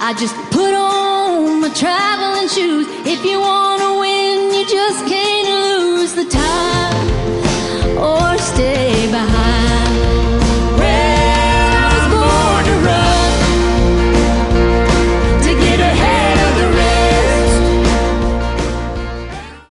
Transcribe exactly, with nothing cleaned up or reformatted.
I just put on my traveling shoes. If you want